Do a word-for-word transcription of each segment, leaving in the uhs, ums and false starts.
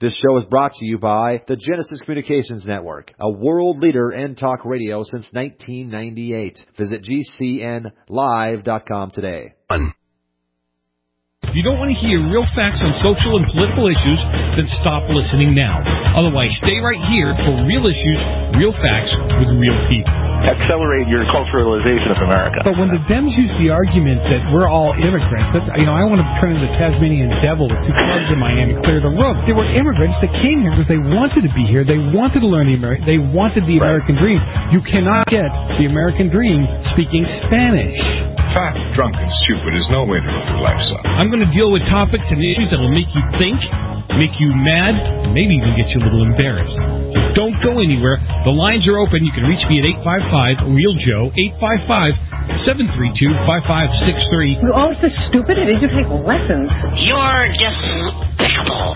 This show is brought to you by the Genesis Communications Network, a world leader in talk radio since nineteen ninety-eight. Visit G C N live dot com today. If you don't want to hear real facts on social and political issues, then stop listening now. Otherwise, stay right here for real issues, real facts with real people. Accelerate your culturalization of America. But when the Dems use the argument that we're all immigrants, that's, you know, I want to turn into the Tasmanian devil with two clubs in Miami, clear the road. They were immigrants that came here because they wanted to be here. They wanted to learn the American. They wanted the American dream. You cannot get the American dream speaking Spanish. Fat, drunk, and stupid is no way to live your life, son. I'm going to deal with topics and issues that will make you think, make you mad, and maybe even get you a little embarrassed. So don't go anywhere. The lines are open. You can reach me at eight five five, real Joe, eight five five, seven three two, five five six three. You're all so stupid. It is you take lessons. You're despicable.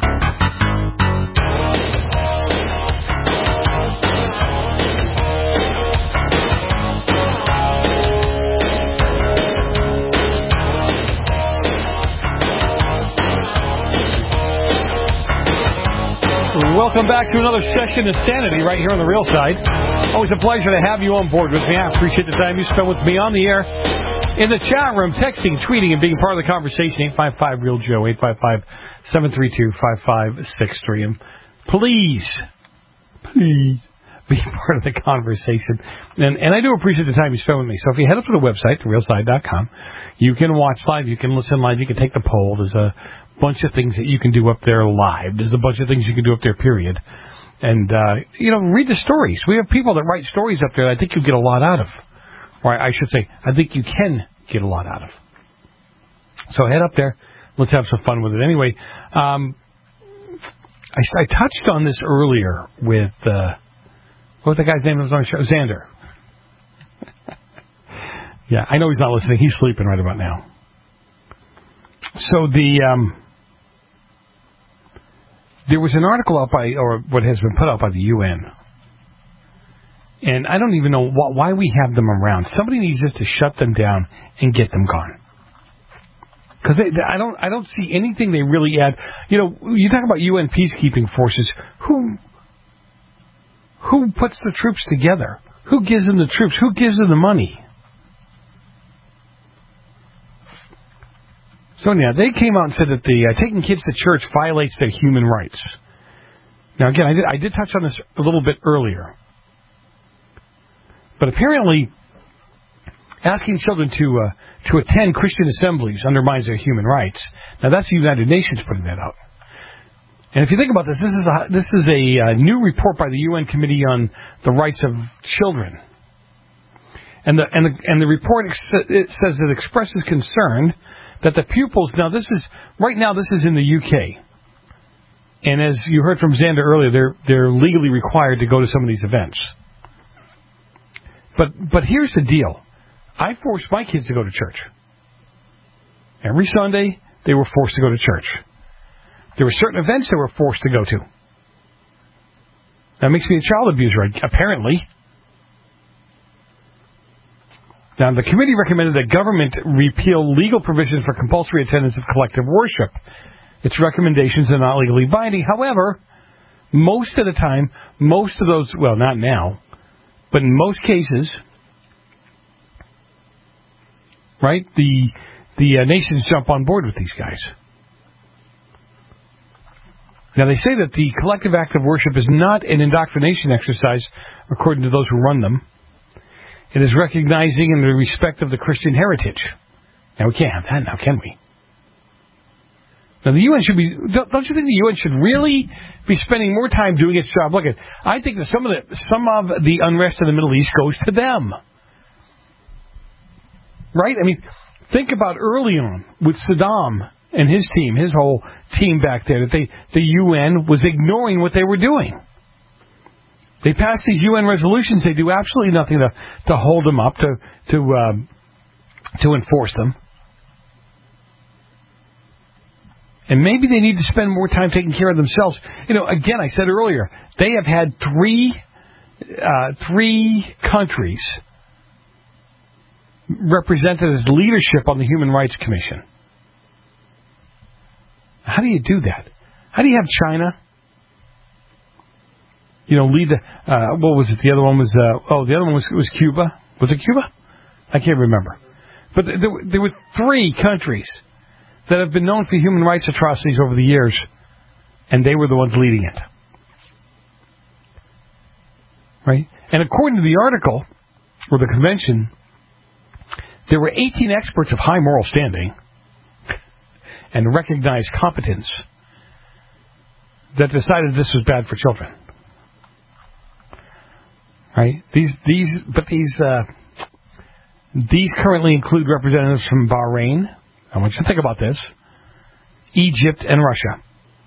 Welcome back to another session of Sanity right here on the Real Side. Always a pleasure to have you on board with me. I appreciate the time you spend with me on the air, in the chat room, texting, tweeting, and being part of the conversation. eight five five, real Joe, eight five five, seven three two, five five six three. And please, please be part of the conversation. And, and I do appreciate the time you spend with me. So if you head up to the website, real side dot com, you can watch live, you can listen live, you can take the poll. There's a bunch of things that you can do up there live. There's a bunch of things you can do up there, period. And, uh, you know, read the stories. We have people that write stories up there that I think you'll get a lot out of. Or I should say, I think you can get a lot out of. So head up there. Let's have some fun with it. Anyway, um, I, I touched on this earlier with, uh, what was the guy's name that was on the show? Xander. Yeah, I know he's not listening. He's sleeping right about now. So the... Um, There was an article up by, or what has been put out by the U N, and I don't even know wh- why we have them around. Somebody needs just to shut them down and get them gone. Because I don't, I don't see anything they really add. You know, you talk about U N peacekeeping forces. Who, who puts the troops together? Who gives them the troops? Who gives them the money? So, yeah, they came out and said that the uh, taking kids to church violates their human rights. Now, again, I did, I did touch on this a little bit earlier. But apparently, asking children to uh, to attend Christian assemblies undermines their human rights. Now, that's the United Nations putting that out. And if you think about this, this is a, this is a uh, new report by the U N Committee on the Rights of Children. And the, and the, and the report ex- it says it expresses concern that the pupils, now this is, right now this is in the U K. And as you heard from Xander earlier, they're they're legally required to go to some of these events. But but here's the deal. I forced my kids to go to church. Every Sunday, they were forced to go to church. There were certain events they were forced to go to. That makes me a child abuser, apparently. Now, the committee recommended that government repeal legal provisions for compulsory attendance of collective worship. Its recommendations are not legally binding. However, most of the time, most of those, well, not now, but in most cases, right, the the uh, nations jump on board with these guys. Now, they say that the collective act of worship is not an indoctrination exercise, according to those who run them. It is recognizing in the respect of the Christian heritage. Now, we can't have that now, can we? Now, the U N should be... Don't you think the U N should really be spending more time doing its job? Look, at, I think that some of the some of the unrest in the Middle East goes to them. Right? I mean, think about early on with Saddam and his team, his whole team back there, that they the U N was ignoring what they were doing. They pass these U N resolutions. They do absolutely nothing to, to hold them up, to to um, to enforce them. And maybe they need to spend more time taking care of themselves. You know, again, I said earlier, they have had three uh, three countries represented as leadership on the Human Rights Commission. How do you do that? How do you have China you know, lead the, uh, what was it? The other one was, uh, oh, the other one was, was Cuba. Was it Cuba? I can't remember. But there, there were three countries that have been known for human rights atrocities over the years, and they were the ones leading it. Right? And according to the article, or the convention, there were eighteen experts of high moral standing and recognized competence that decided this was bad for children. Right? These, these, but these, uh, these currently include representatives from Bahrain. I want you to think about this. Egypt and Russia.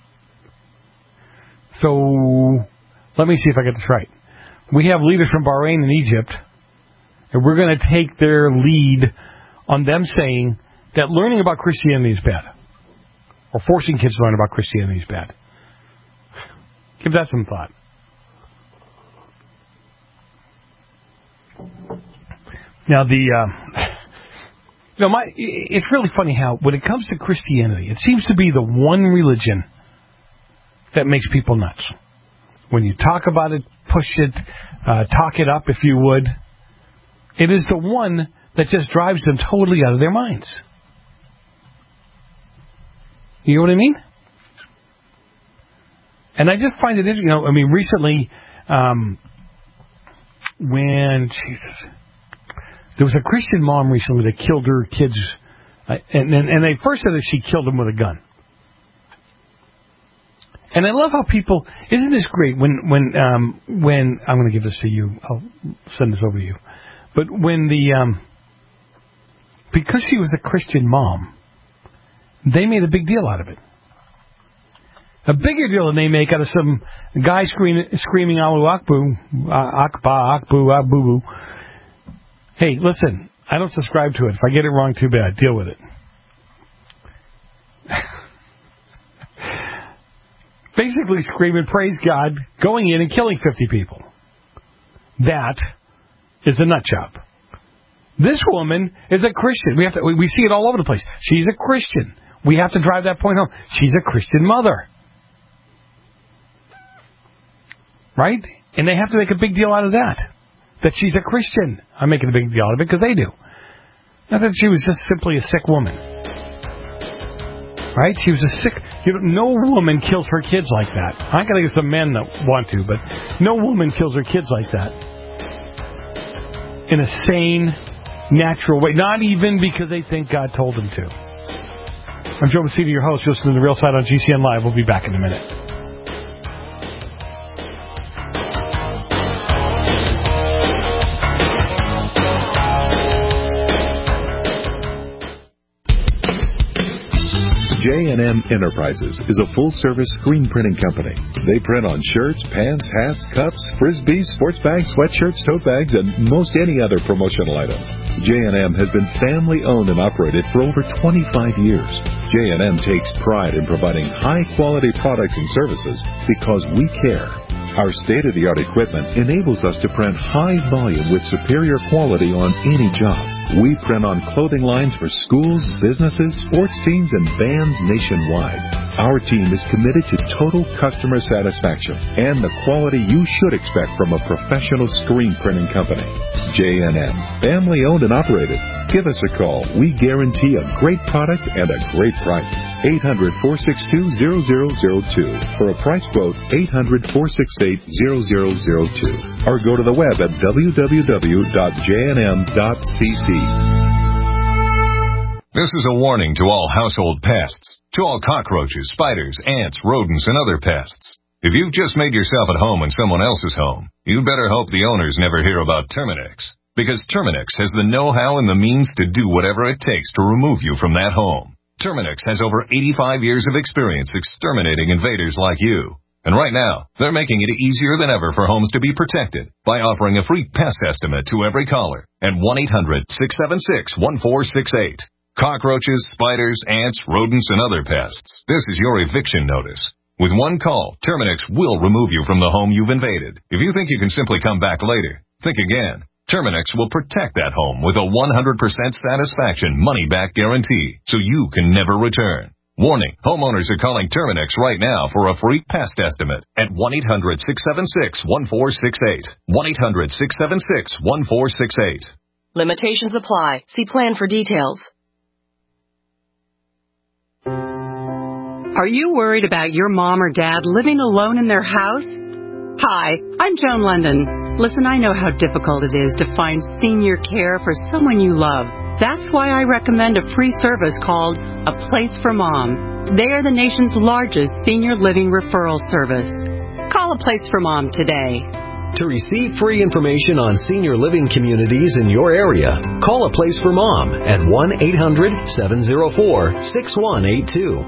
So, let me see if I get this right. We have leaders from Bahrain and Egypt, and we're going to take their lead on them saying that learning about Christianity is bad. Or forcing kids to learn about Christianity is bad. Give that some thought. Now, the, uh, you know, my, it's really funny how, when it comes to Christianity, it seems to be the one religion that makes people nuts. When you talk about it, push it, uh, talk it up, if you would, it is the one that just drives them totally out of their minds. You know what I mean? And I just find it, you know, I mean, recently, um, when, Jesus, there was a Christian mom recently that killed her kids, uh, and, and, and they first said that she killed them with a gun. And I love how people, isn't this great, when, when, um, when, I'm going to give this to you, I'll send this over to you, but when the, um, because she was a Christian mom, they made a big deal out of it. A bigger deal than they make out of some guy screaming, screaming Allahu Akbar, Akbar, Akbu, Akbu. Hey, listen, I don't subscribe to it. If I get it wrong, too bad. Deal with it. Basically screaming, praise God, going in and killing fifty people. That is a nut job. This woman is a Christian. We have to, we see it all over the place. She's a Christian. We have to drive that point home. She's a Christian mother. Right? And they have to make a big deal out of that. That she's a Christian. I'm making a big deal out of it because they do. Not that she was just simply a sick woman. Right? She was a sick... You know, no woman kills her kids like that. I can think of some men that want to, but no woman kills her kids like that. In a sane, natural way. Not even because they think God told them to. I'm Joe Messina, your host. You're listening to The Real Side on G C N Live. We'll be back in a minute. J and M Enterprises is a full-service screen printing company. They print on shirts, pants, hats, cups, frisbees, sports bags, sweatshirts, tote bags, and most any other promotional items. J and M has been family-owned and operated for over twenty-five years. J and M takes pride in providing high-quality products and services because we care. Our state-of-the-art equipment enables us to print high volume with superior quality on any job. We print on clothing lines for schools, businesses, sports teams, and bands nationwide. Our team is committed to total customer satisfaction and the quality you should expect from a professional screen printing company. J and M, family owned and operated. Give us a call. We guarantee a great product and a great price. eight hundred, four six two, zero zero zero two. For a price quote, eight hundred, four six eight, zero zero zero two. Or go to the web at w w w dot j n m dot c c. This is a warning to all household pests, to all cockroaches, spiders, ants, rodents, and other pests. If you've just made yourself at home in someone else's home, you better hope the owners never hear about Terminix. Because Terminix has the know-how and the means to do whatever it takes to remove you from that home. Terminix has over eighty-five years of experience exterminating invaders like you. And right now, they're making it easier than ever for homes to be protected by offering a free pest estimate to every caller at one eight hundred, six seven six, one four six eight. Cockroaches, spiders, ants, rodents, and other pests. This is your eviction notice. With one call, Terminix will remove you from the home you've invaded. If you think you can simply come back later, think again. Terminix will protect that home with a one hundred percent satisfaction money-back guarantee so you can never return. Warning, homeowners are calling Terminix right now for a free pest estimate at one eight hundred six seven six one four six eight. one eight hundred six seven six one four six eight. Limitations apply. See plan for details. Are you worried about your mom or dad living alone in their house? Hi, I'm Joan London. Listen, I know how difficult it is to find senior care for someone you love. That's why I recommend a free service called A Place for Mom. They are the nation's largest senior living referral service. Call A Place for Mom today. To receive free information on senior living communities in your area, call A Place for Mom at one eight hundred seven oh four six one eight two.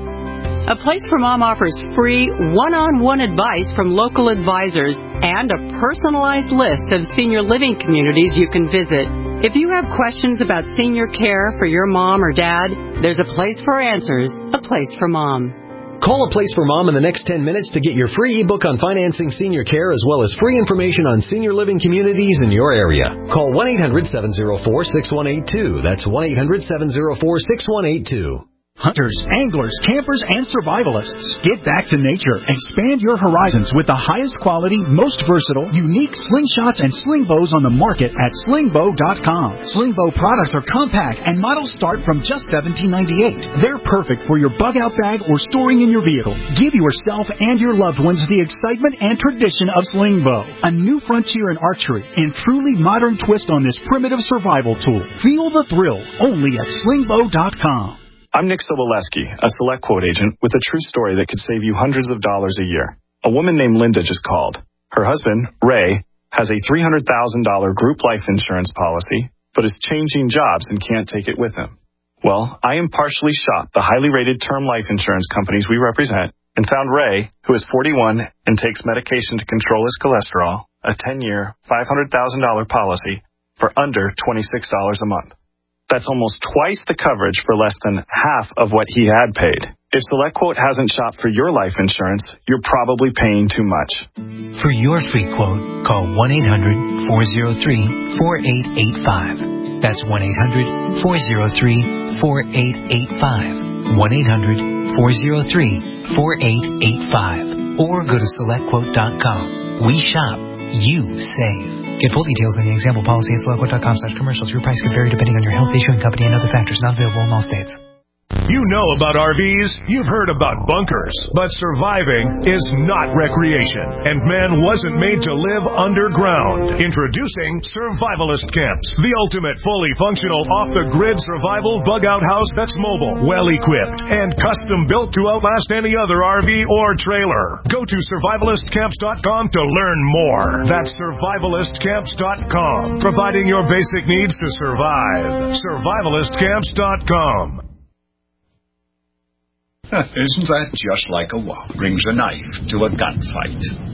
A Place for Mom offers free one-on-one advice from local advisors and a personalized list of senior living communities you can visit. If you have questions about senior care for your mom or dad, there's a place for answers, A Place for Mom. Call A Place for Mom in the next ten minutes to get your free ebook on financing senior care as well as free information on senior living communities in your area. Call one eight hundred seven oh four six one eight two. That's one eight hundred seven oh four six one eight two. Hunters, anglers, campers, and survivalists. Get back to nature. Expand your horizons with the highest quality, most versatile, unique slingshots and sling bows on the market at sling bow dot com. Sling bow products are compact and models start from just seventeen ninety-eight. They're perfect for your bug-out bag or storing in your vehicle. Give yourself and your loved ones the excitement and tradition of sling bow. A new frontier in archery and truly modern twist on this primitive survival tool. Feel the thrill only at sling bow dot com. I'm Nick Soboleski, a Select Quote agent with a true story that could save you hundreds of dollars a year. A woman named Linda just called. Her husband, Ray, has a three hundred thousand dollars group life insurance policy, but is changing jobs and can't take it with him. Well, I impartially shopped the highly rated term life insurance companies we represent and found Ray, who is forty-one and takes medication to control his cholesterol, a ten-year, five hundred thousand dollars policy for under twenty-six dollars a month. That's almost twice the coverage for less than half of what he had paid. If SelectQuote hasn't shopped for your life insurance, you're probably paying too much. For your free quote, call one eight hundred four oh three four eight eight five. That's one eight hundred four oh three four eight eight five. one eight hundred four oh three four eight eight five. Or go to select quote dot com. We shop, you save. Get full details on the example policy at select quote dot com slash commercials. Your price can vary depending on your health, issuing company, and other factors. Not available in all states. You know about R Vs, you've heard about bunkers, but surviving is not recreation, and man wasn't made to live underground. Introducing Survivalist Camps, the ultimate fully functional off-the-grid survival bug-out house that's mobile, well-equipped, and custom-built to outlast any other R V or trailer. Go to survivalist camps dot com to learn more. That's survivalist camps dot com, providing your basic needs to survive. survivalist camps dot com. Isn't that just like a wop brings a knife to a gunfight?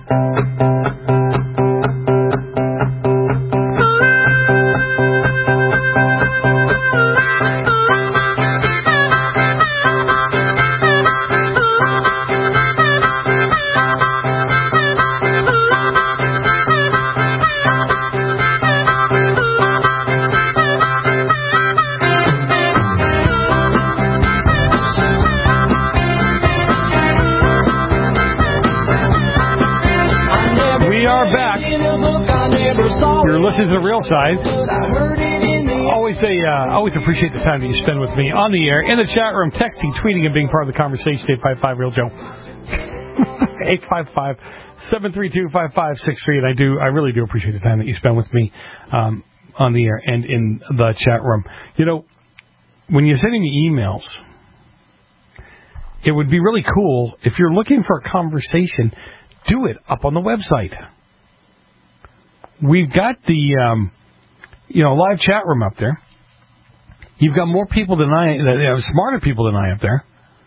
Listening to the Real Side. Always a, uh, always appreciate the time that you spend with me on the air, in the chat room, texting, tweeting, and being part of the conversation. eight five five Real Joe. eight five five seven three two five five six three. And I do, I really do appreciate the time that you spend with me um, on the air and in the chat room. You know, when you're sending me emails, it would be really cool if you're looking for a conversation, do it up on the website. We've got the, um, you know, live chat room up there. You've got more people than I, you know, smarter people than I up there,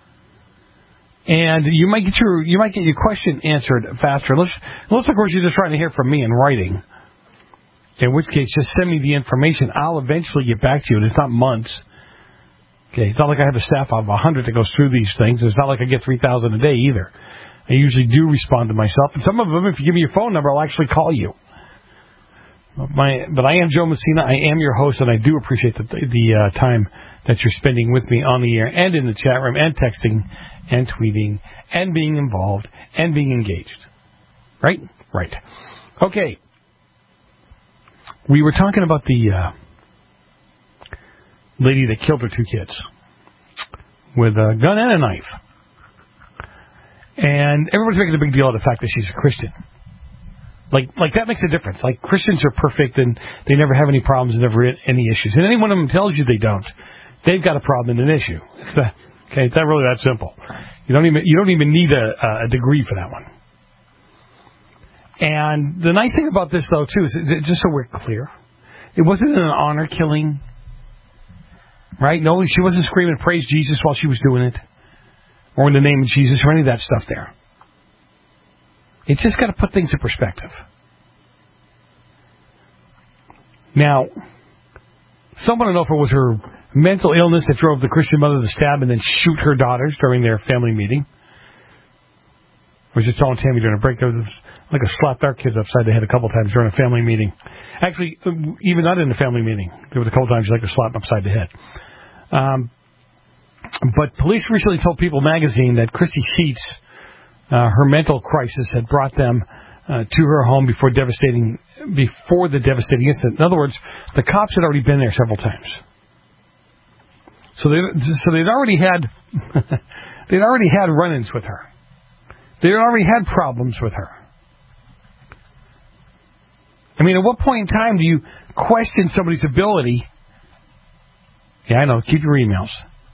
and you might get your, you might get your question answered faster. Unless, unless of course you're just trying to hear from me in writing. In which case, just send me the information. I'll eventually get back to you, and it's not months. Okay, it's not like I have a staff of a hundred that goes through these things. It's not like I get three thousand a day either. I usually do respond to myself, and some of them, if you give me your phone number, I'll actually call you. My, but I am Joe Messina. I am your host, and I do appreciate the, the uh, time that you're spending with me on the air and in the chat room and texting and tweeting and being involved and being engaged. Right? Right. Okay. We were talking about the uh, lady that killed her two kids with a gun and a knife. And everybody's making a big deal of the fact that she's a Christian. Like, like that makes a difference. Like, Christians are perfect and they never have any problems and never any issues. And any one of them tells you they don't, they've got a problem and an issue. It's that, okay, it's not really that simple. You don't even you don't even need a, a degree for that one. And the nice thing about this, though, too, is that, just so we're clear, it wasn't an honor killing, right? No, she wasn't screaming praise Jesus while she was doing it, or in the name of Jesus, or any of that stuff there. It's just got to put things in perspective. Now, someone don't know if it was her mental illness that drove the Christian mother to stab and then shoot her daughters during their family meeting. I was just telling Tammy during a break, there was like a slapped our kids upside the head a couple times during a family meeting. Actually, even not in the family meeting. There was a couple times she like to slap them upside the head. Um, but police recently told People magazine that Christy Sheets, uh, her mental crisis had brought them uh, to her home before devastating before the devastating incident. In other words, the cops had already been there several times. So they so they'd already had they'd already had run-ins with her. They'd already had problems with her. I mean, at what point in time do you question somebody's ability? Yeah, I know. Keep your emails.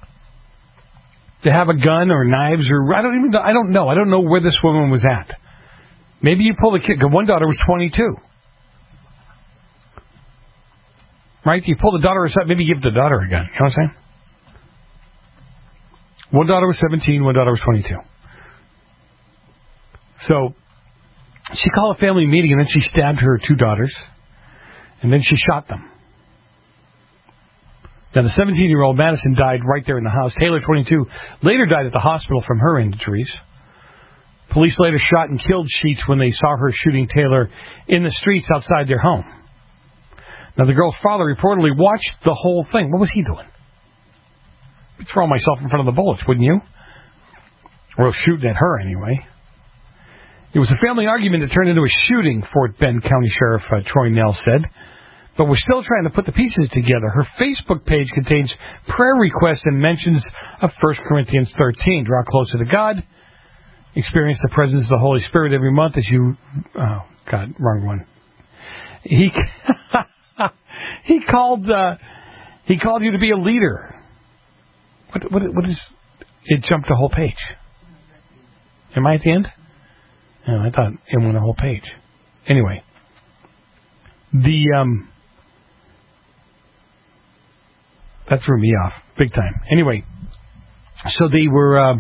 To have a gun or knives or I don't even I don't know. I don't know where this woman was at. Maybe you pull the kid. One daughter was twenty-two. Right? You pull the daughter aside. Maybe give the daughter a gun. You know what I'm saying? One daughter was seventeen. One daughter was twenty-two. So she called a family meeting and then she stabbed her two daughters. And then she shot them. Now, the seventeen-year-old Madison died right there in the house. Taylor, twenty-two, later died at the hospital from her injuries. Police later shot and killed Sheets when they saw her shooting Taylor in the streets outside their home. Now, the girl's father reportedly watched the whole thing. What was he doing? I'd throw myself in front of the bullets, wouldn't you? Or shooting at her, anyway. It was a family argument that turned into a shooting, Fort Bend County Sheriff uh, Troy Nell said. But we're still trying to put the pieces together. Her Facebook page contains prayer requests and mentions of First Corinthians thirteen. Draw closer to God. Experience the presence of the Holy Spirit every month as you... Oh, God, wrong one. He he called uh, he called you to be a leader. What what what is... It jumped a whole page. Am I at the end? Oh, I thought it went a whole page. Anyway. The... um. That threw me off, big time. Anyway, so they were, uh,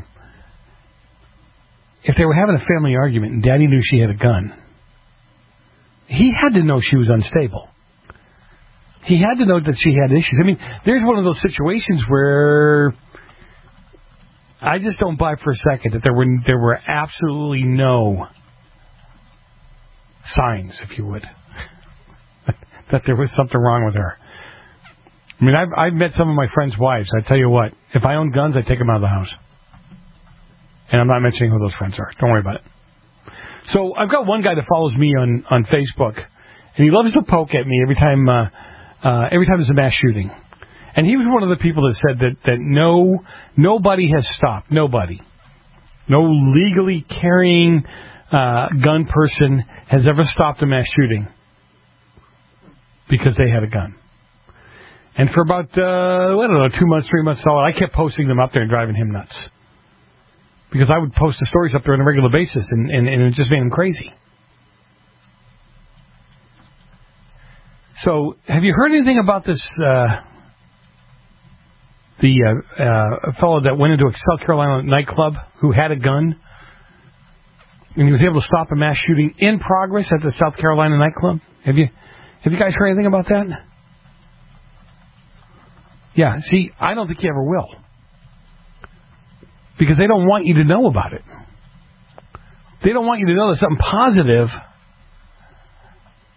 if they were having a family argument and Daddy knew she had a gun, he had to know she was unstable. He had to know that she had issues. I mean, there's one of those situations where I just don't buy for a second that there were there were absolutely no signs, if you would, that there was something wrong with her. I mean, I've, I've met some of my friends' wives. I tell you what, if I owned guns, I'd take them out of the house. And I'm not mentioning who those friends are. Don't worry about it. So I've got one guy that follows me on, on Facebook, and he loves to poke at me every time uh, uh, every time there's a mass shooting. And he was one of the people that said that, that no nobody has stopped. Nobody. No legally carrying uh, gun person has ever stopped a mass shooting because they had a gun. And for about, uh, I don't know, two months, three months solid, I kept posting them up there and driving him nuts. Because I would post the stories up there on a regular basis, and, and, and it just made him crazy. So, have you heard anything about this, uh, the uh, uh, fellow that went into a South Carolina nightclub who had a gun, and he was able to stop a mass shooting in progress at the South Carolina nightclub? Have you, have you guys heard anything about that? Yeah, see, I don't think you ever will. Because they don't want you to know about it. They don't want you to know that something positive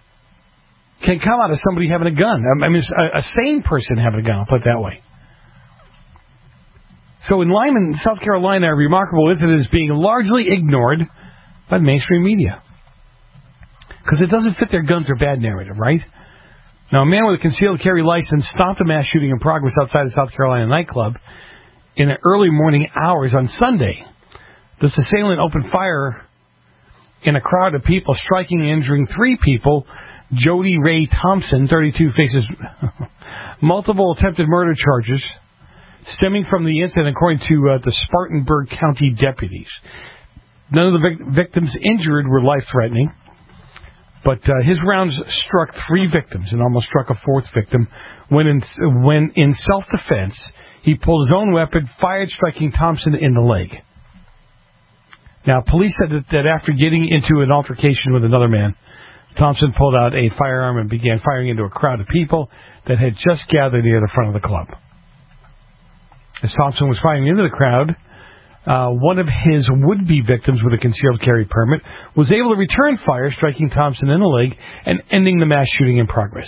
can come out of somebody having a gun. I mean, a, a sane person having a gun, I'll put it that way. So in Lyman, South Carolina, a remarkable incident is being largely ignored by the mainstream media. Because it doesn't fit their guns or bad narrative, right? Now, a man with a concealed carry license stopped a mass shooting in progress outside a South Carolina nightclub in the early morning hours on Sunday. This assailant opened fire in a crowd of people, striking and injuring three people. Jody Ray Thompson, thirty-two, faces multiple attempted murder charges stemming from the incident, according to uh, the Spartanburg County deputies. None of the vic- victims injured were life-threatening, but uh, his rounds struck three victims and almost struck a fourth victim when in, when in self-defense, he pulled his own weapon, fired, striking Thompson in the leg. Now, police said that, that after getting into an altercation with another man, Thompson pulled out a firearm and began firing into a crowd of people that had just gathered near the front of the club. As Thompson was firing into the crowd, uh, one of his would-be victims with a concealed carry permit was able to return fire, striking Thompson in the leg and ending the mass shooting in progress.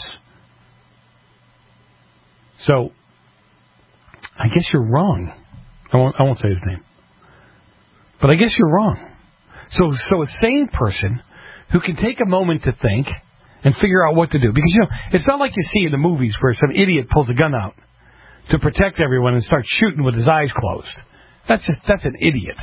So, I guess you're wrong. I won't, I won't say his name. But I guess you're wrong. So, so a sane person who can take a moment to think and figure out what to do. Because, you know, it's not like you see in the movies where some idiot pulls a gun out to protect everyone and starts shooting with his eyes closed. That's just, that's an idiot.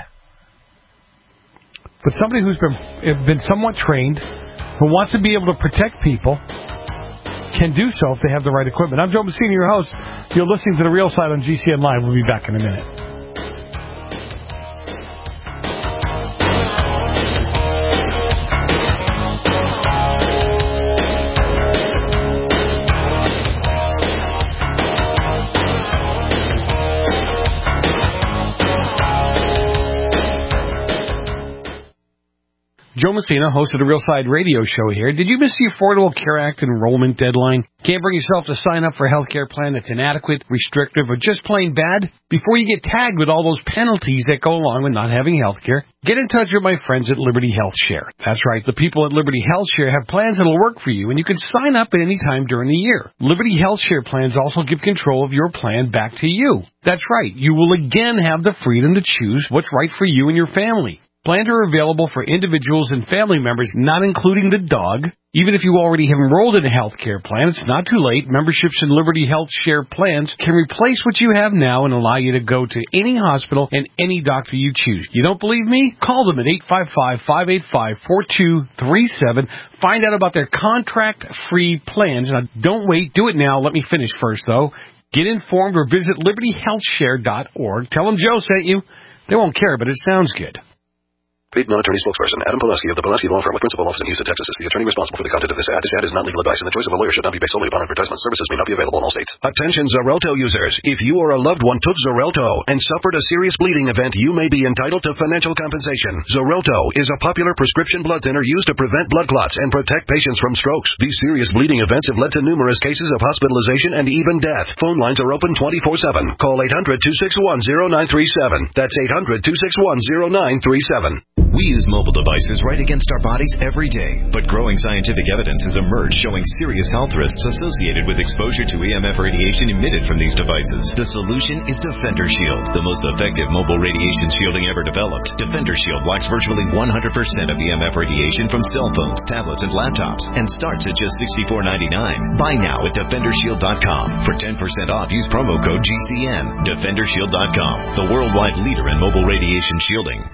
But somebody who's been, been somewhat trained, who wants to be able to protect people, can do so if they have the right equipment. I'm Joe Messina, your host. You're listening to The Real Side on G C N Live. We'll be back in a minute. Joe Messina, host of the Real Side radio show here. Did you miss the Affordable Care Act enrollment deadline? Can't bring yourself to sign up for a health care plan that's inadequate, restrictive, or just plain bad? Before you get tagged with all those penalties that go along with not having health care, get in touch with my friends at Liberty Health Share. That's right, the people at Liberty Health Share have plans that'll work for you, and you can sign up at any time during the year. Liberty Health Share plans also give control of your plan back to you. That's right, you will again have the freedom to choose what's right for you and your family. Plans are available for individuals and family members, not including the dog. Even if you already have enrolled in a health care plan, it's not too late. Memberships in Liberty Health Share plans can replace what you have now and allow you to go to any hospital and any doctor you choose. You don't believe me? Call them at eight five five, five eight five, four two three seven. Find out about their contract-free plans. Now, don't wait. Do it now. Let me finish first, though. Get informed or visit liberty health share dot org. Tell them Joe sent you. They won't care, but it sounds good. Paid non-attorney spokesperson Adam Pulaski of the Pulaski Law Firm with principal office in Houston, Texas is the attorney responsible for the content of this ad. This ad is not legal advice, and the choice of a lawyer should not be based solely upon advertisement. Services may not be available in all states. Attention Xarelto users. If you or a loved one took Xarelto and suffered a serious bleeding event, you may be entitled to financial compensation. Xarelto is a popular prescription blood thinner used to prevent blood clots and protect patients from strokes. These serious bleeding events have led to numerous cases of hospitalization and even death. Phone lines are open twenty-four seven. Call eight hundred, two six one, zero nine three seven. That's eight hundred, two six one, zero nine three seven. We use mobile devices right against our bodies every day, but growing scientific evidence has emerged showing serious health risks associated with exposure to E M F radiation emitted from these devices. The solution is Defender Shield, the most effective mobile radiation shielding ever developed. Defender Shield blocks virtually one hundred percent of E M F radiation from cell phones, tablets, and laptops, and starts at just sixty-four ninety-nine. Buy now at defender shield dot com. For ten percent off, use promo code G C N. defender shield dot com, the worldwide leader in mobile radiation shielding.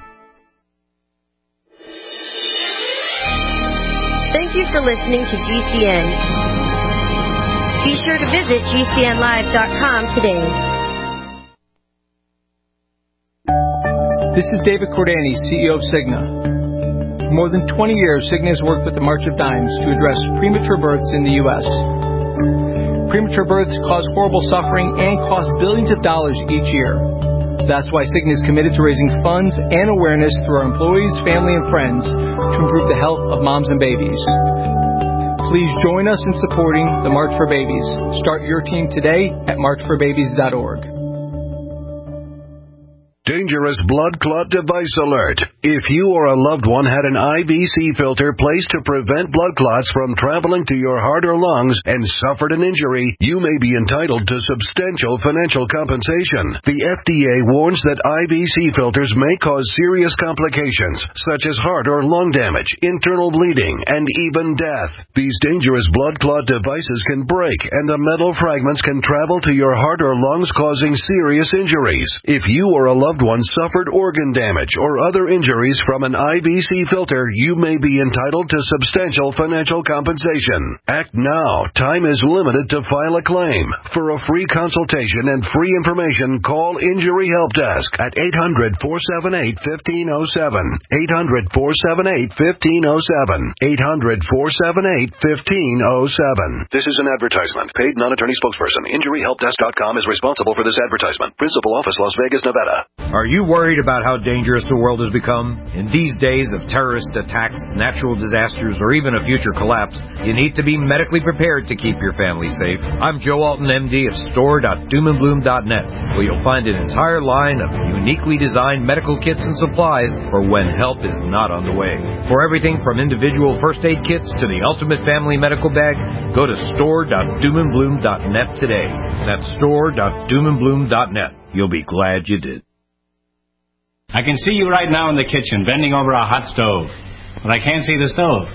Thank you for listening to G C N. Be sure to visit G C N live dot com today. This is David Cordani, C E O of Cigna. For more than twenty years, Cigna has worked with the March of Dimes to address premature births in the U S Premature births cause horrible suffering and cost billions of dollars each year. That's why Cigna is committed to raising funds and awareness through our employees, family, and friends to improve the health of moms and babies. Please join us in supporting the March for Babies. Start your team today at march for babies dot org. Dangerous blood clot device alert. If you or a loved one had an I V C filter placed to prevent blood clots from traveling to your heart or lungs and suffered an injury, you may be entitled to substantial financial compensation. The F D A warns that I V C filters may cause serious complications, such as heart or lung damage, internal bleeding, and even death. These dangerous blood clot devices can break, and the metal fragments can travel to your heart or lungs, causing serious injuries. If you or a loved one suffered organ damage or other injuries from an I V C filter, you may be entitled to substantial financial compensation. Act now. Time is limited to file a claim. For a free consultation and free information, call Injury Help Desk at eight hundred, four seven eight, one five zero seven. eight hundred, four seven eight, one five zero seven. eight hundred, four seven eight, one five zero seven. This is an advertisement. Paid non-attorney spokesperson. Injury Help Desk dot com is responsible for this advertisement. Principal office, Las Vegas, Nevada. Are you worried about how dangerous the world has become? In these days of terrorist attacks, natural disasters, or even a future collapse, you need to be medically prepared to keep your family safe. I'm Joe Alton, M D of store dot doom and bloom dot net, where you'll find an entire line of uniquely designed medical kits and supplies for when help is not on the way. For everything from individual first aid kits to the ultimate family medical bag, go to store dot doom and bloom dot net today. That's store dot doom and bloom dot net. You'll be glad you did. I can see you right now in the kitchen, bending over a hot stove. But I can't see the stove.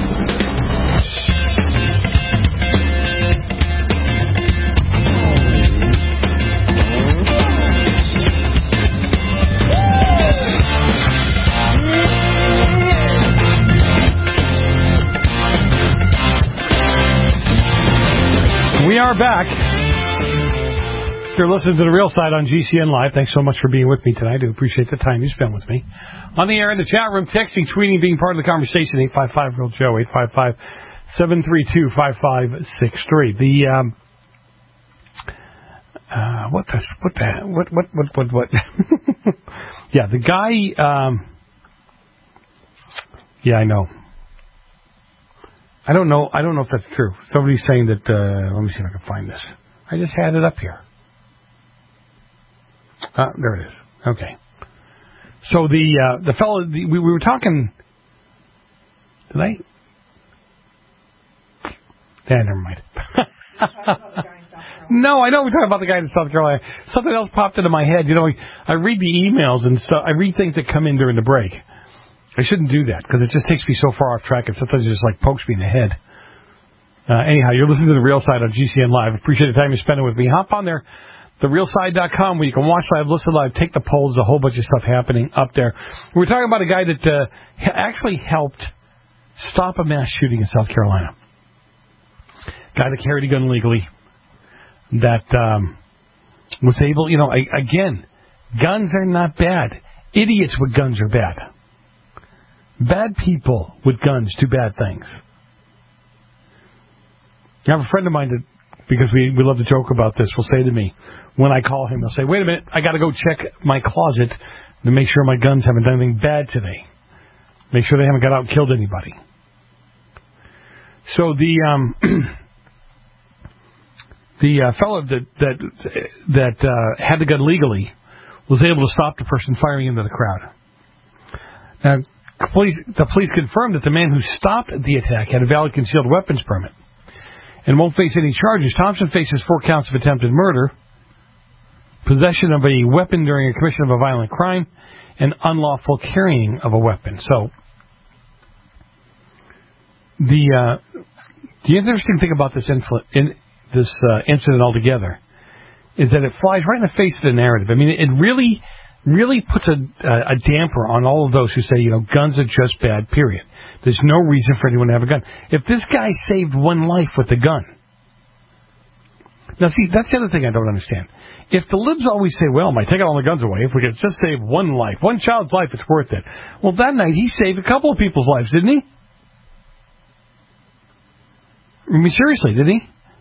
We are back. You're listening to The Real Side on G C N Live. Thanks so much for being with me tonight. I do appreciate the time you spent with me. On the air, in the chat room, texting, tweeting, being part of the conversation, eight five five, real Joe, eight five five, seven three two, five five six three. The, um, uh, what the, what the, what, what, what, what, what? Yeah, the guy, um, yeah, I know. I don't know, I don't know if that's true. Somebody's saying that, uh, let me see if I can find this. I just had it up here. Uh, there it is. Okay. So the uh, the fellow, the, we, we were talking. Did I? Yeah, never mind. No, I know we're talking about the guy in South Carolina. Something else popped into my head. You know, I read the emails and stuff. I read things that come in during the break. I shouldn't do that because it just takes me so far off track and sometimes it just like pokes me in the head. Uh, anyhow, you're listening to The Real Side on G C N Live. Appreciate the time you spent with me. Hop on there. the real side dot com, where you can watch live, listen live, take the polls, a whole bunch of stuff happening up there. We're talking about a guy that uh, actually helped stop a mass shooting in South Carolina. Guy that carried a gun legally, that um, was able, you know, I, again, guns are not bad. Idiots with guns are bad. Bad people with guns do bad things. I have a friend of mine that, because we, we love to joke about this, will say to me, when I call him, he'll say, wait a minute, I got to go check my closet to make sure my guns haven't done anything bad today. Make sure they haven't got out and killed anybody. So the um, the uh, fellow that that that uh, had the gun legally was able to stop the person firing into the crowd. Now, police, the police confirmed that the man who stopped the attack had a valid concealed weapons permit and won't face any charges. Thompson faces four counts of attempted murder, possession of a weapon during a commission of a violent crime, and unlawful carrying of a weapon. So, the uh, the interesting thing about this influ- in this uh, incident altogether is that it flies right in the face of the narrative. I mean, it really, really puts a, a damper on all of those who say, you know, guns are just bad, period. There's no reason for anyone to have a gun. If this guy saved one life with a gun. Now, see, that's the other thing I don't understand. If the libs always say, well, might take all the guns away, if we could just save one life, one child's life, it's worth it. Well, that night he saved a couple of people's lives, didn't he? I mean, seriously, did he?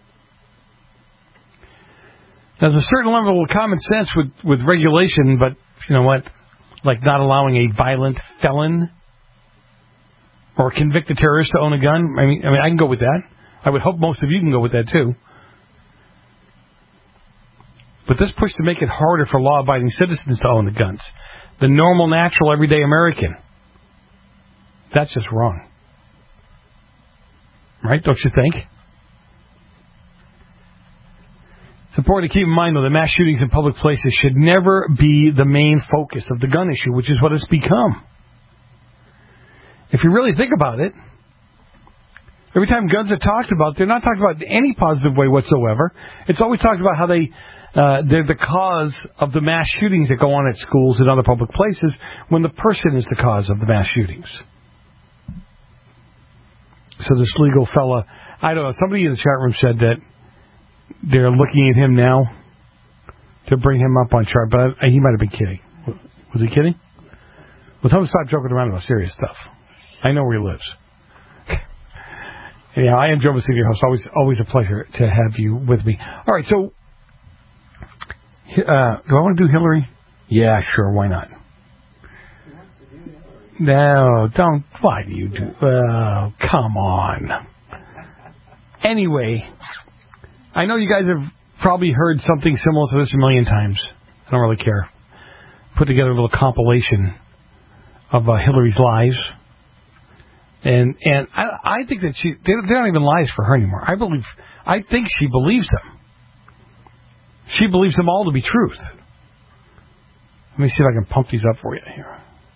There's a certain level of common sense with, with regulation, but you know what? Like not allowing a violent felon or a convicted terrorist to own a gun. I mean, I mean, I can go with that. I would hope most of you can go with that too. But this push to make it harder for law-abiding citizens to own the guns, the normal, natural, everyday American, that's just wrong. Right? Don't you think? It's important to keep in mind, though, that mass shootings in public places should never be the main focus of the gun issue, which is what it's become. If you really think about it, every time guns are talked about, they're not talked about in any positive way whatsoever. It's always talked about how they, uh, they're the cause of the mass shootings that go on at schools and other public places, when the person is the cause of the mass shootings. So this legal fella, I don't know, somebody in the chat room said that they're looking at him now to bring him up on chart, but I, he might have been kidding. Was he kidding? Well, tell him to stop joking around about serious stuff. I know where he lives. Yeah, I am Joe Messina, your host. Always, always a pleasure to have you with me. All right, so uh, do I want to do Hillary? Yeah, sure. Why not? No, don't. Why do you do? Oh, come on. Anyway, I know you guys have probably heard something similar to this a million times. I don't really care. Put together a little compilation of uh, Hillary's lies. And and I, I think that she, they're, they're not even lies for her anymore. I believe, I think she believes them. She believes them all to be truth. Let me see if I can pump these up for you here.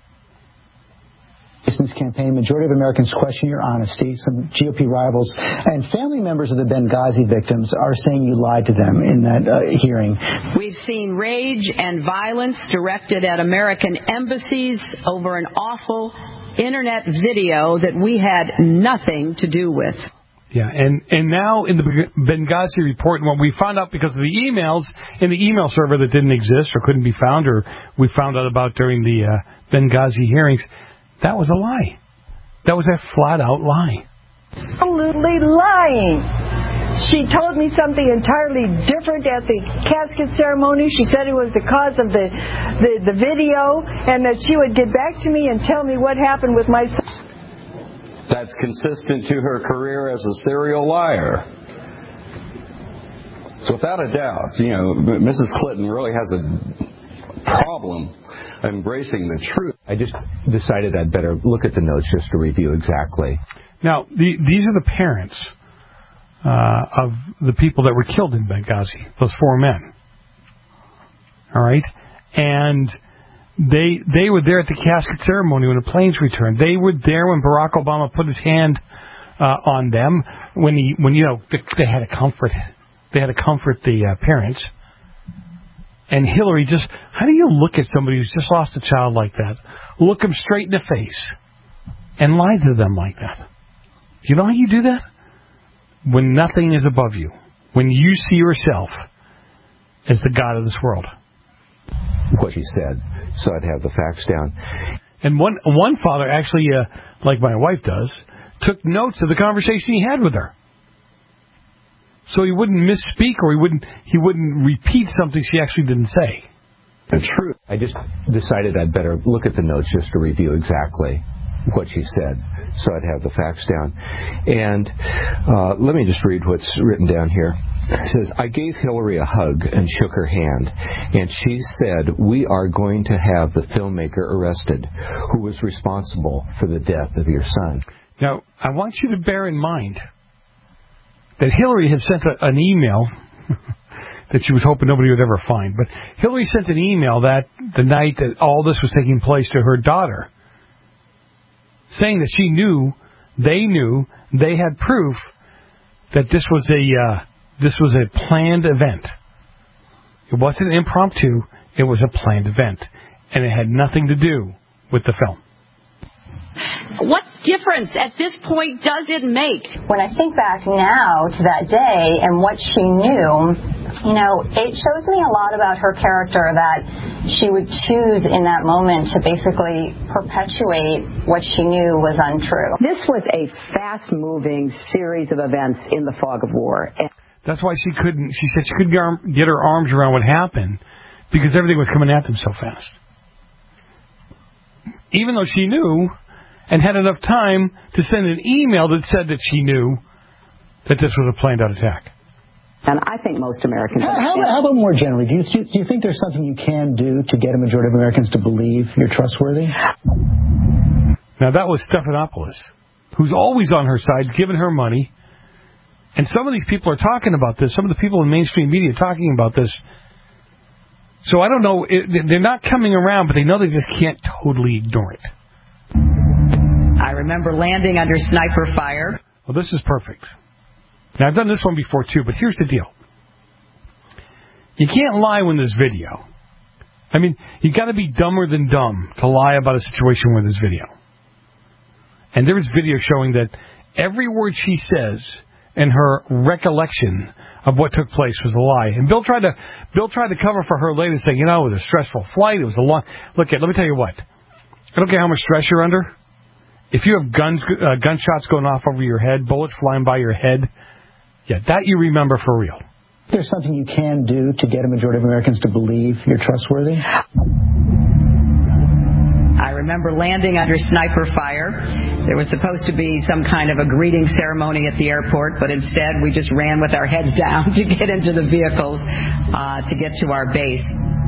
This campaign, majority of Americans question your honesty. Some G O P rivals and family members of the Benghazi victims are saying you lied to them in that uh, hearing. We've seen rage and violence directed at American embassies over an awful Internet video that we had nothing to do with. Yeah, and, and now in the Benghazi report, and what we found out because of the emails in the email server that didn't exist or couldn't be found, or we found out about during the uh, Benghazi hearings, that was a lie. That was a flat-out lie. Absolutely lying. She told me something entirely different at the casket ceremony. She said it was the cause of the, the, the video, and that she would get back to me and tell me what happened with my son. That's consistent to her career as a serial liar. So without a doubt, you know, Missus Clinton really has a problem embracing the truth. I just decided I'd better look at the notes just to review exactly. Now, the, these are the parents uh, of the people that were killed in Benghazi, those four men. All right? And they they were there at the casket ceremony when the planes returned. They were there when Barack Obama put his hand uh, on them, when he, when you know, they, they had to comfort, they had to comfort the uh, parents. And Hillary just, how do you look at somebody who's just lost a child like that, look them straight in the face, and lie to them like that? Do you know how you do that? When nothing is above you. When you see yourself as the God of this world. What she said, so I'd have the facts down. And one one father actually, uh, like my wife does, took notes of the conversation he had with her. So he wouldn't misspeak, or he wouldn't he wouldn't repeat something she actually didn't say. The truth. I just decided I'd better look at the notes just to review exactly what she said, so I'd have the facts down. And uh, let me just read what's written down here. It says, I gave Hillary a hug and shook her hand, and she said, we are going to have the filmmaker arrested who was responsible for the death of your son. Now, I want you to bear in mind that Hillary had sent a, an email that she was hoping nobody would ever find. But Hillary sent an email that the night that all this was taking place to her daughter, saying that she knew, they knew, they had proof that this was a uh, this was a planned event. It wasn't impromptu. It was a planned event, and it had nothing to do with the film. What difference at this point does it make? When I think back now to that day and what she knew, you know, it shows me a lot about her character, that she would choose in that moment to basically perpetuate what she knew was untrue. This was a fast-moving series of events in the fog of war. That's why she couldn't, she said she couldn't get her arms around what happened, because everything was coming at them so fast. Even though she knew and had enough time to send an email that said that she knew that this was a planned out attack. And I think most Americans... How, how, how about more generally? Do you, do you think there's something you can do to get a majority of Americans to believe you're trustworthy? Now, that was Stephanopoulos, who's always on her side, giving her money. And some of these people are talking about this. Some of the people in mainstream media are talking about this. So I don't know. It, they're not coming around, but they know they just can't totally ignore it. I remember landing under sniper fire. Well, this is perfect. Now, I've done this one before, too, but here's the deal. You can't lie when there's video. I mean, you got to be dumber than dumb to lie about a situation where there's video. And there is video showing that every word she says and her recollection of what took place was a lie. And Bill tried to Bill tried to cover for her later, saying, you know, it was a stressful flight. It was a long... Look, let me tell you what. I don't care how much stress you're under. If you have guns, uh, gunshots going off over your head, bullets flying by your head... Yeah, that you remember for real. There's something you can do to get a majority of Americans to believe you're trustworthy? I remember landing under sniper fire. There was supposed to be some kind of a greeting ceremony at the airport, but instead we just ran with our heads down to get into the vehicles uh, to get to our base.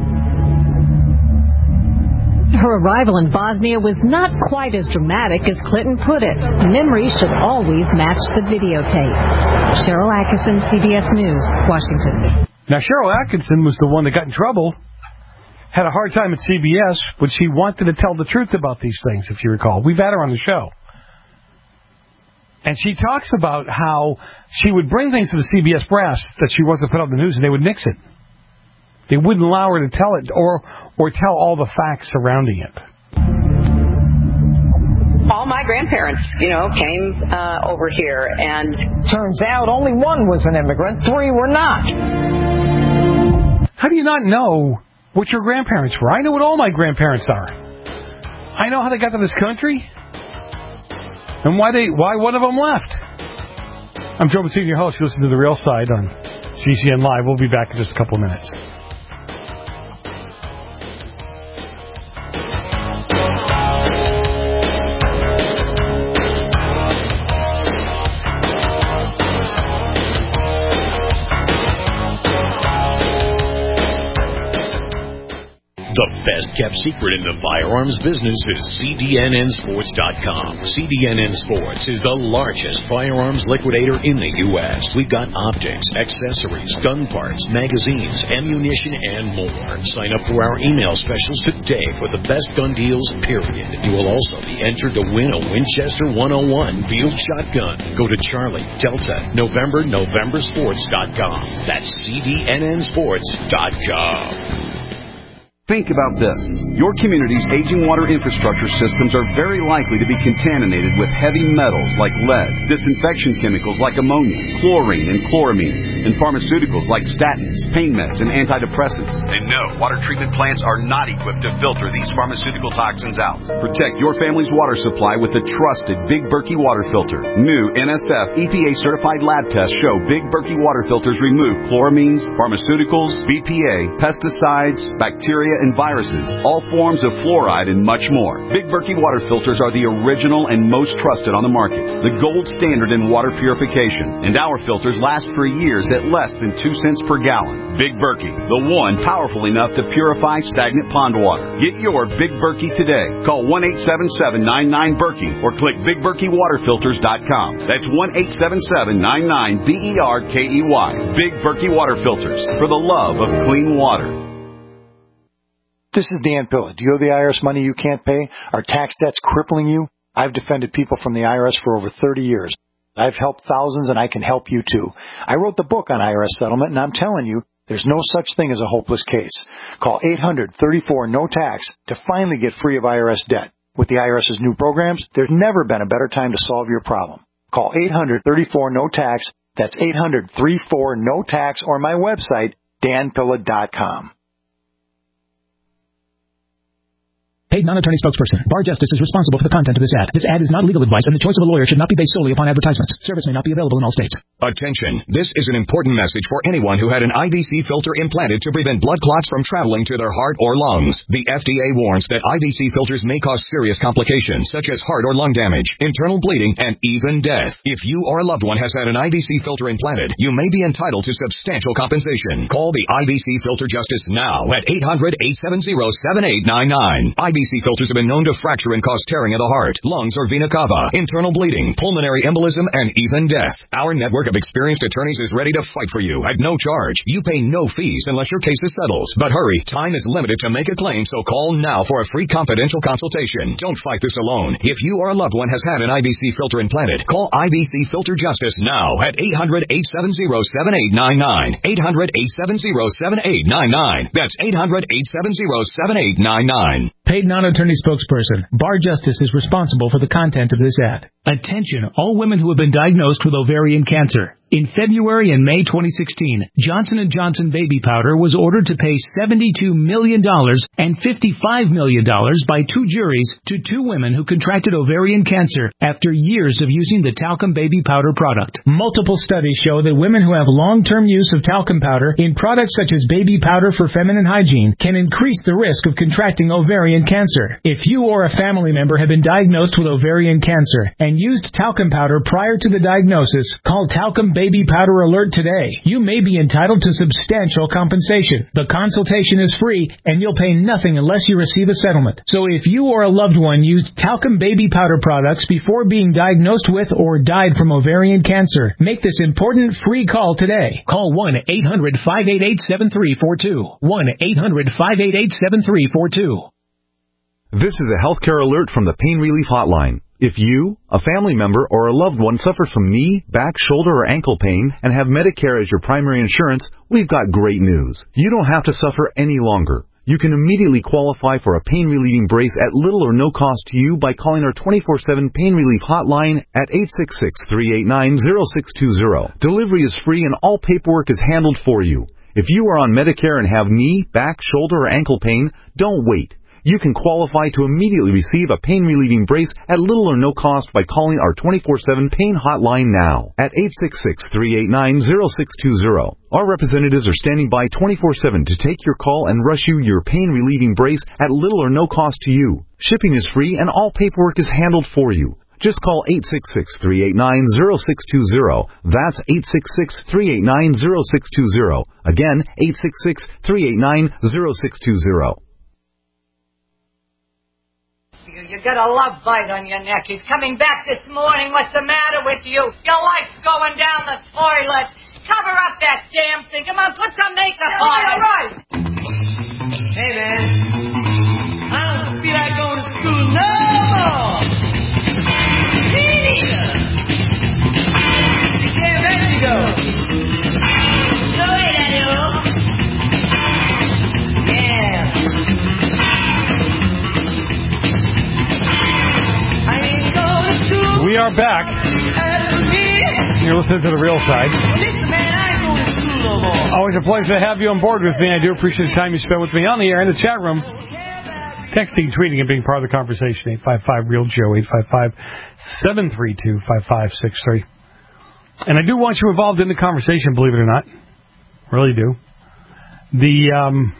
Her arrival in Bosnia was not quite as dramatic as Clinton put it. Memories should always match the videotape. Cheryl Atkinson, C B S News, Washington. Now, Cheryl Atkinson was the one that got in trouble, had a hard time at C B S, but she wanted to tell the truth about these things, if you recall. We've had her on the show. And she talks about how she would bring things to the C B S brass that she wasn't put on the news, and they would nix it. They wouldn't allow her to tell it or or tell all the facts surrounding it. All my grandparents, you know, came uh, over here, and... Turns out only one was an immigrant, three were not. How do you not know what your grandparents were? I know what all my grandparents are. I know how they got to this country and why they why one of them left. I'm Joe Massino, your host. You listen to The Real Side on G C N Live. We'll be back in just a couple of minutes. The best-kept secret in the firearms business is C D N N Sports dot com. C D N N Sports is the largest firearms liquidator in the U S We've got optics, accessories, gun parts, magazines, ammunition, and more. Sign up for our email specials today for the best gun deals, period. You will also be entered to win a Winchester one oh one field shotgun. Go to Charlie, Delta, November, November Sports dot com. That's C D N N Sports dot com. Think about this. Your community's aging water infrastructure systems are very likely to be contaminated with heavy metals like lead, disinfection chemicals like ammonia, chlorine and chloramines, and pharmaceuticals like statins, pain meds, and antidepressants. And no, water treatment plants are not equipped to filter these pharmaceutical toxins out. Protect your family's water supply with the trusted Big Berkey water filter. New N S F E P A-certified lab tests show Big Berkey water filters remove chloramines, pharmaceuticals, B P A, pesticides, bacteria, and viruses, all forms of fluoride, and much more. Big Berkey water filters are the original and most trusted on the market, the gold standard in water purification, and our filters last for years at less than two cents per gallon. Big Berkey, the one powerful enough to purify stagnant pond water. Get your Big Berkey today. Call one eight seven seven, nine nine, Berkey or click Big Berkey Water Filters dot com. That's one eight seven seven, nine nine, B E R K E Y. Big Berkey Water Filters, for the love of clean water. This is Dan Pilla. Do you owe the I R S money you can't pay? Are tax debts crippling you? I've defended people from the I R S for over thirty years. I've helped thousands, and I can help you too. I wrote the book on I R S settlement, and I'm telling you, there's no such thing as a hopeless case. Call eight hundred, thirty-four, no tax to finally get free of I R S debt. With the IRS's new programs, there's never been a better time to solve your problem. Call eight hundred, thirty-four, no tax. That's eight hundred, thirty-four, no tax, or my website, dan pilla dot com. Paid non-attorney spokesperson. Bar Justice is responsible for the content of this ad. This ad is not legal advice, and the choice of a lawyer should not be based solely upon advertisements. Service may not be available in all states. Attention. This is an important message for anyone who had an I V C filter implanted to prevent blood clots from traveling to their heart or lungs. The F D A warns that I V C filters may cause serious complications, such as heart or lung damage, internal bleeding, and even death. If you or a loved one has had an I V C filter implanted, you may be entitled to substantial compensation. Call the I V C Filter Justice now at eight hundred, eight seven zero, seven eight nine nine. I V C filters have been known to fracture and cause tearing of the heart, lungs, or vena cava, internal bleeding, pulmonary embolism, and even death. Our network of experienced attorneys is ready to fight for you at no charge. You pay no fees unless your case is settled. But hurry, time is limited to make a claim, so call now for a free confidential consultation. Don't fight this alone. If you or a loved one has had an I V C filter implanted, call I V C Filter Justice now at eight hundred, eight seven zero, seven eight nine nine. eight hundred, eight seven zero, seven eight nine nine. That's eight hundred, eight seven zero, seven eight nine nine. Paid non-attorney spokesperson. Bar Justice is responsible for the content of this ad. Attention, all women who have been diagnosed with ovarian cancer. In February and May twenty sixteen, Johnson and Johnson baby powder was ordered to pay seventy-two million dollars and fifty-five million dollars by two juries to two women who contracted ovarian cancer after years of using the talcum baby powder product. Multiple studies show that women who have long-term use of talcum powder in products such as baby powder for feminine hygiene can increase the risk of contracting ovarian cancer. If you or a family member have been diagnosed with ovarian cancer and used talcum powder prior to the diagnosis, call Talcum Baby Powder Alert today. You may be entitled to substantial compensation. The consultation is free, and you'll pay nothing unless you receive a settlement. So if you or a loved one used talcum baby powder products before being diagnosed with or died from ovarian cancer, make this important free call today. Call one eight hundred, five eight eight, seven three four two. one eight hundred, five eight eight, seven three four two. This is a healthcare alert from the Pain Relief Hotline. If you, a family member, or a loved one suffers from knee, back, shoulder, or ankle pain and have Medicare as your primary insurance, we've got great news. You don't have to suffer any longer. You can immediately qualify for a pain-relieving brace at little or no cost to you by calling our twenty-four seven Pain Relief Hotline at eight six six, three eight nine, zero six two zero. Delivery is free and all paperwork is handled for you. If you are on Medicare and have knee, back, shoulder, or ankle pain, don't wait. You can qualify to immediately receive a pain-relieving brace at little or no cost by calling our twenty-four seven Pain Hotline now at eight six six, three eight nine, zero six two zero. Our representatives are standing by twenty-four seven to take your call and rush you your pain-relieving brace at little or no cost to you. Shipping is free and all paperwork is handled for you. Just call eight six six, three eight nine, zero six two zero. That's eight six six, three eight nine, zero six two zero. Again, eight six six, three eight nine, zero six two zero. You got a love bite on your neck. He's coming back this morning. What's the matter with you? Your life's going down the toilet. Cover up that damn thing. Come on, put some makeup yeah, on. All right. Hey, man. I don't feel like going to school no more. Me neither. You can't let me go. No way, Daddy-o. Yeah. We are back. You're listening to The Real Side. Always a pleasure to have you on board with me. I do appreciate the time you spend with me on the air in the chat room. Texting, tweeting, and being part of the conversation. eight five five, real Joe, eight five five, seven three two, five five six three. And I do want you involved in the conversation, believe it or not. Really do. The, um...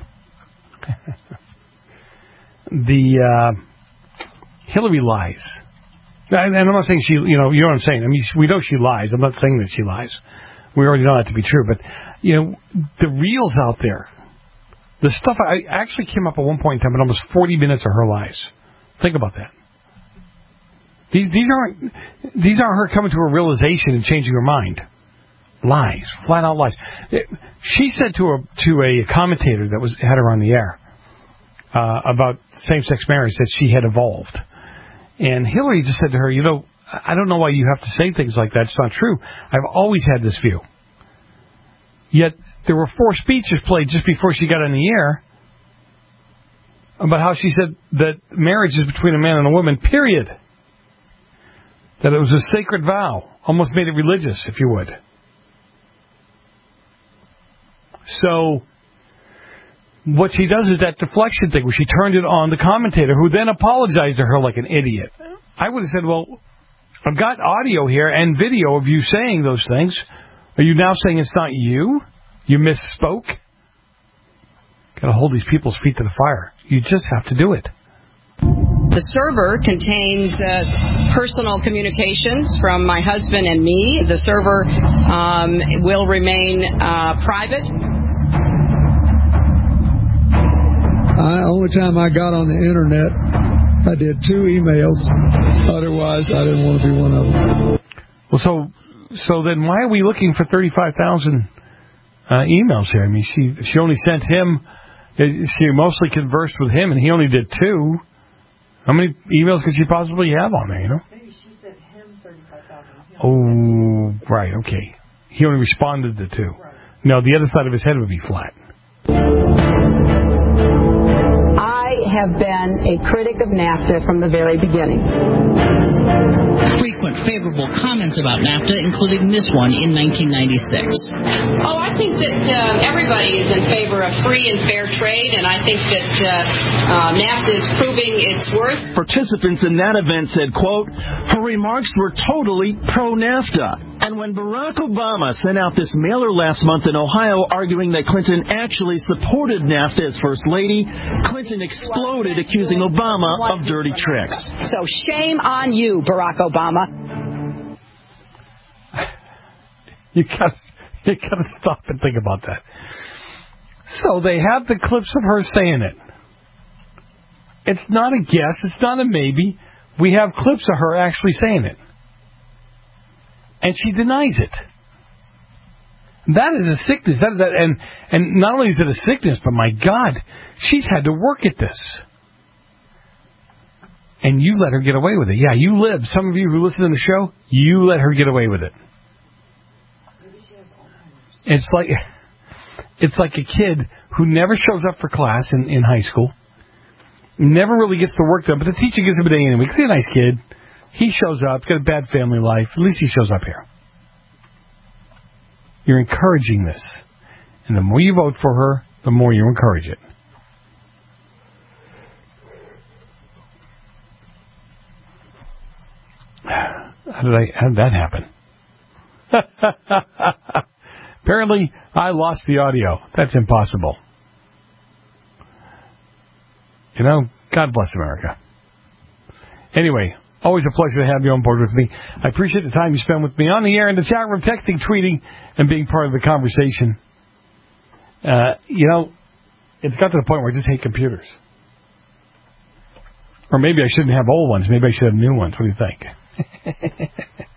the, uh... Hillary lies. And I'm not saying she, you know, you know what I'm saying. I mean, we know she lies. I'm not saying that she lies. We already know that to be true. But, you know, the reels out there, the stuff, I actually came up at one point in time with almost forty minutes of her lies. Think about that. These these aren't these aren't her coming to a realization and changing her mind. Lies, flat out lies. She said to a to a commentator that was had her on the air uh, about same-sex marriage that she had evolved. And Hillary just said to her, you know, I don't know why you have to say things like that. It's not true. I've always had this view. Yet there were four speeches played just before she got on the air about how she said that marriage is between a man and a woman, period. That it was a sacred vow. Almost made it religious, if you would. So what she does is that deflection thing where she turned it on the commentator, who then apologized to her like an idiot. I would have said, well, I've got audio here and video of you saying those things. Are you now saying it's not you? You misspoke? Got to hold these people's feet to the fire. You just have to do it. The server contains uh, personal communications from my husband and me. The server um, will remain uh, private. The only time I got on the internet, I did two emails. Otherwise, I didn't want to be one of them. Well, so so then why are we looking for thirty-five thousand uh, emails here? I mean, she she only sent him, she mostly conversed with him, and he only did two. How many emails could she possibly have on there, you know? Maybe she sent him thirty-five thousand. Oh, right, okay. He only responded to two. Right. No, the other side of his head would be flat. I have been a critic of NAFTA from the very beginning. Frequent favorable comments about NAFTA, including this one in nineteen ninety-six. Oh, I think that uh, everybody is in favor of free and fair trade, and I think that uh, uh, NAFTA is proving its worth. Participants in that event said, quote, her remarks were totally pro-NAFTA. And when Barack Obama sent out this mailer last month in Ohio arguing that Clinton actually supported NAFTA as First Lady, Clinton exploded, accusing Obama of dirty tricks. So shame on you, Barack Obama. You gotta, you gotta stop and think about that. So they have the clips of her saying it. It's not a guess. It's not a maybe. We have clips of her actually saying it. And she denies it. That is a sickness. That, that, and, and not only is it a sickness, but my God, she's had to work at this. And you let her get away with it. Yeah, you live. Some of you who listen to the show, you let her get away with it. It's like it's like a kid who never shows up for class in, in high school, never really gets the work done, but the teacher gives him a day anyway. He's a nice kid. He shows up, got a bad family life. At least he shows up here. You're encouraging this. And the more you vote for her, the more you encourage it. How did I? How did that happen? Apparently, I lost the audio. That's impossible. You know, God bless America. Anyway, always a pleasure to have you on board with me. I appreciate the time you spend with me on the air, in the chat room, texting, tweeting, and being part of the conversation. Uh, you know, it's got to the point where I just hate computers. Or maybe I shouldn't have old ones. Maybe I should have new ones. What do you think?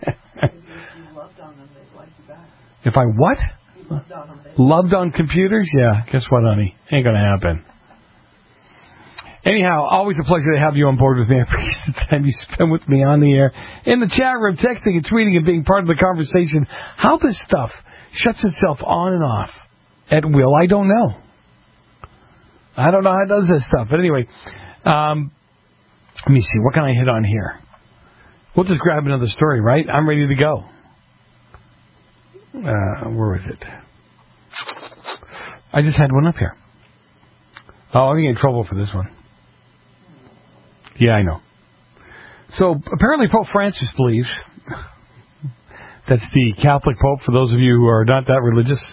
If I what? Loved on computers? Yeah, guess what, honey? Ain't going to happen. Anyhow, always a pleasure to have you on board with me. I appreciate the time you spend with me on the air, in the chat room, texting and tweeting and being part of the conversation. How this stuff shuts itself on and off at will, I don't know. I don't know how it does this stuff. But anyway, um, let me see. What can I hit on here? We'll just grab another story, right? I'm ready to go. Uh, where is it? I just had one up here. Oh, I'm going to get in trouble for this one. Yeah, I know. So, apparently Pope Francis believes, that's the Catholic Pope, for those of you who are not that religious.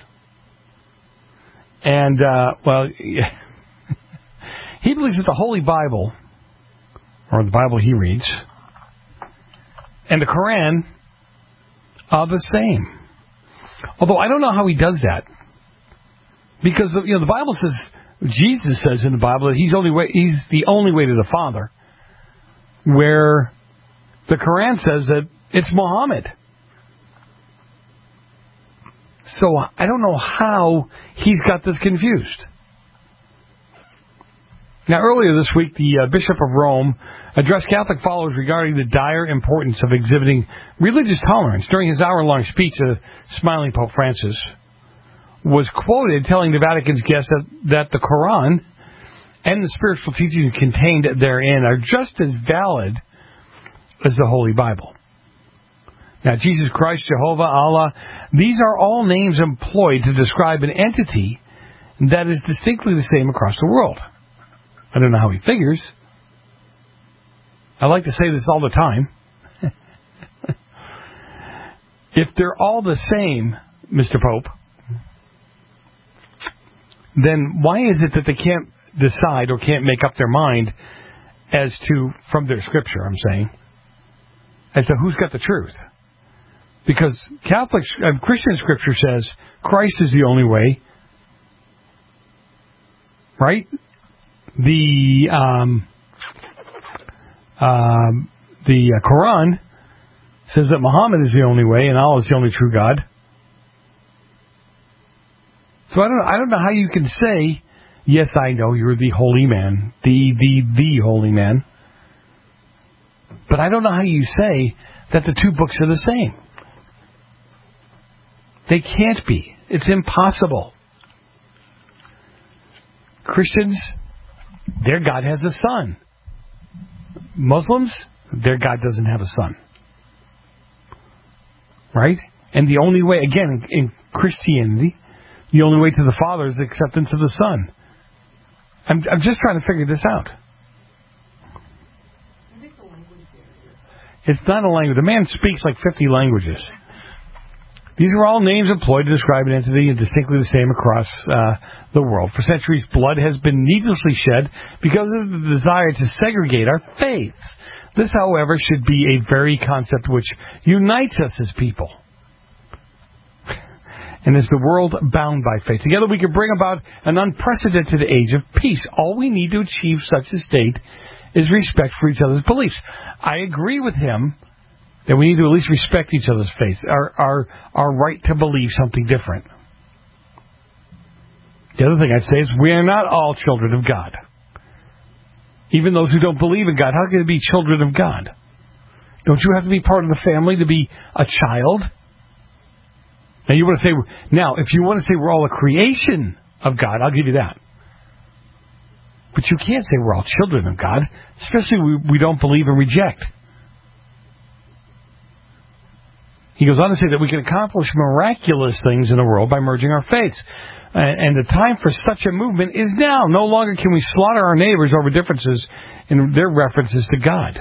And, uh, well, yeah. He believes that the Holy Bible, or the Bible he reads, and the Quran are the same. Although I don't know how he does that. Because, you know, the Bible says, Jesus says in the Bible that he's only way, he's the only way to the Father, where the Quran says that it's Muhammad. So I don't know how he's got this confused. Now, earlier this week, the uh, Bishop of Rome addressed Catholic followers regarding the dire importance of exhibiting religious tolerance. During his hour-long speech, uh, smiling Pope Francis was quoted telling the Vatican's guests that, that the Quran and the spiritual teachings contained therein are just as valid as the Holy Bible. Now, Jesus Christ, Jehovah, Allah, these are all names employed to describe an entity that is distinctly the same across the world. I don't know how he figures. I like to say this all the time. If they're all the same, Mister Pope, then why is it that they can't decide or can't make up their mind as to, from their scripture, I'm saying, as to who's got the truth? Because Catholic, uh, Christian scripture says Christ is the only way, right? The um, um, the uh, Quran says that Muhammad is the only way and Allah is the only true God. So I don't I don't know how you can say, yes, I know you're the holy man, the the the holy man, but I don't know how you say that the two books are the same. They can't be. It's impossible. Christians, their God has a son. Muslims, their God doesn't have a son. Right? And the only way, again, in Christianity, the only way to the Father is the acceptance of the Son. I'm, I'm just trying to figure this out. It's not a language. The man speaks like fifty languages. These are all names employed to describe an entity and distinctly the same across uh, the world. For centuries, blood has been needlessly shed because of the desire to segregate our faiths. This, however, should be a very concept which unites us as people. And as the world bound by faith. Together we can bring about an unprecedented age of peace. All we need to achieve such a state is respect for each other's beliefs. I agree with him that we need to at least respect each other's faiths, our, our, our right to believe something different. The other thing I'd say is we are not all children of God. Even those who don't believe in God, how can they be children of God? Don't you have to be part of the family to be a child? Now, you want to say, now, if you want to say we're all a creation of God, I'll give you that. But you can't say we're all children of God, especially we, we don't believe and reject. He goes on to say that we can accomplish miraculous things in the world by merging our faiths. And the time for such a movement is now. No longer can we slaughter our neighbors over differences in their references to God.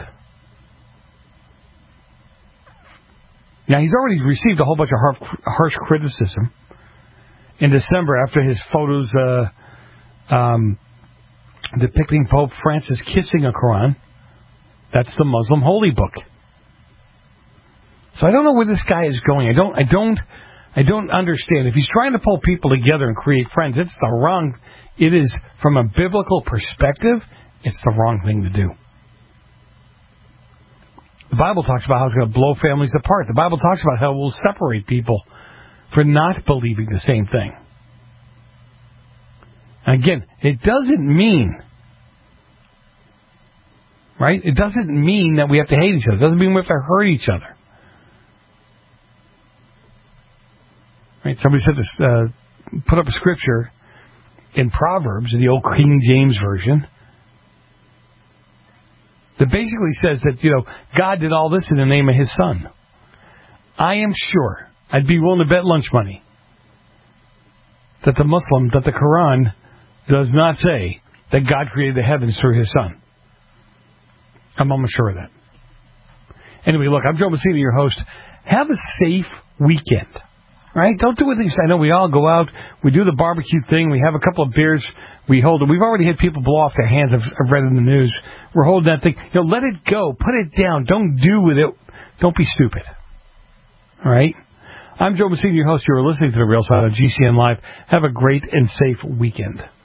Now, he's already received a whole bunch of harsh criticism in December after his photos uh, um, depicting Pope Francis kissing a Quran. That's the Muslim holy book. So I don't know where this guy is going. I don't, I don't, I don't understand. If he's trying to pull people together and create friends, it's the wrong. It is, from a biblical perspective, it's the wrong thing to do. The Bible talks about how it's going to blow families apart. The Bible talks about how it will separate people for not believing the same thing. Again, it doesn't mean, right? It doesn't mean that we have to hate each other. It doesn't mean we have to hurt each other. Right? Somebody said this, uh, put up a scripture in Proverbs, in the old King James Version, that basically says that, you know, God did all this in the name of his son. I am sure, I'd be willing to bet lunch money, that the Muslim, that the Quran does not say that God created the heavens through his son. I'm almost sure of that. Anyway, look, I'm Joe Messina, your host. Have a safe weekend. Right? Don't do things. I know we all go out, we do the barbecue thing, we have a couple of beers, we hold it. We've already had people blow off their hands. I've, I've read in the news. We're holding that thing. You know, let it go. Put it down. Don't do with it. Don't be stupid. All right? I'm Joe Messina, your host. You're listening to The Real Side on G C N Live. Have a great and safe weekend.